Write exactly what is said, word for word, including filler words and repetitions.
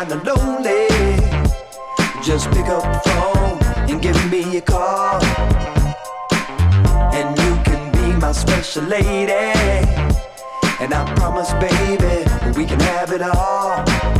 kinda lonely, just pick up the phone and give me a call. And you can be my special lady, and I promise, baby, we can have it all.